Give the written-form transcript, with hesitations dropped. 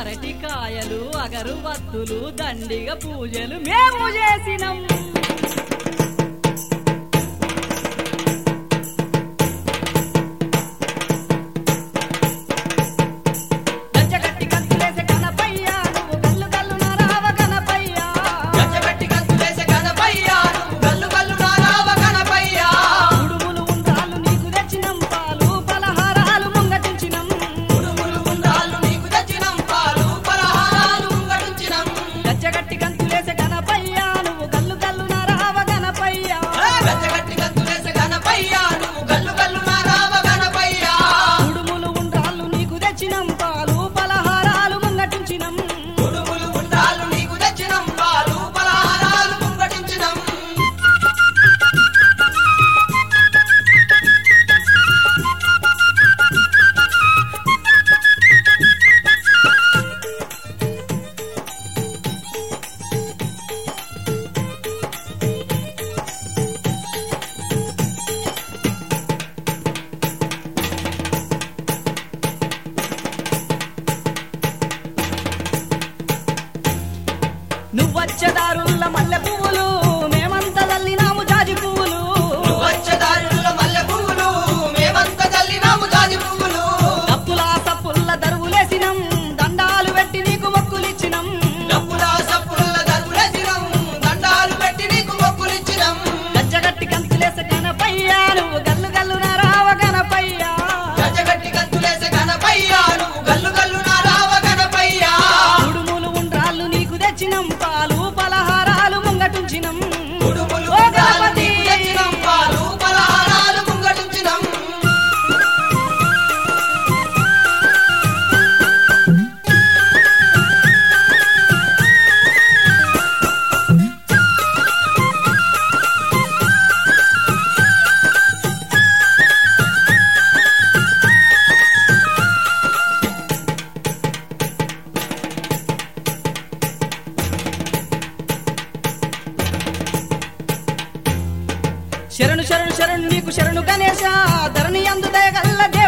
అరటికాయలు అగరుబత్తులు దండిగా పూజలు మేము చేసినం నువ్వచ్చదారుల్ల మల్లె పువ్వులు మేమంత జల్లినాము జాజి పువ్వులు నువ్వచ్చదారుల్ల మల్లె పువ్వులు మేమంత జల్లినాము జాజి పువ్వులు డప్పులా సప్పుల్ల దరువులేసినం దండాలు పెట్టి నీకు మొక్కులిచ్చినం డప్పులా సప్పుల్ల దరువులేసినం దండాలు పెట్టి నీకు మొక్కులిచ్చినం గజ్జగట్టి కంతులేసే గణపయ్యా నువ్వు గల్లు గల్లు నారావ గణపయ్యా గజ్జగట్టి కంతులేసే గణపయ్యా నువ్వు గల్లు గల్లు నారావ గణపయ్యా ఉడుములు ఉండ్రాళ్ళు నీకు తెచ్చినం పాలు పలహారాలు ముంగటుంచినం ఉడుములు ఓ ఉండ్రాళ్ళు గణపతి నీకు తెచ్చినం పాలు పలహారాలు ముంగటుంచినం శరణు శరణు శరణు నీకు శరణు గణేశ ధరణి అందు దయగల్ల